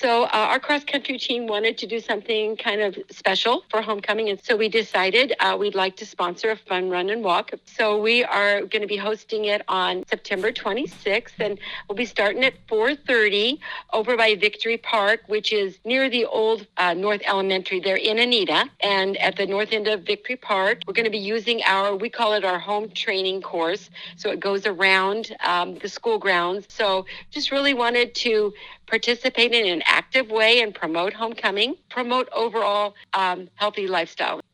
So our cross-country team wanted to do something kind of special for homecoming, and so we decided we'd like to sponsor a fun run and walk. So we are going to be hosting it on September 26th, and we'll be starting at 4:30 over by Victory Park, which is near the old North Elementary there in Anita. And at the north end of Victory Park, we're going to be using we call it our home training course. So it goes around the school grounds. So just really wanted to participate in an active way and promote homecoming, promote overall healthy lifestyle.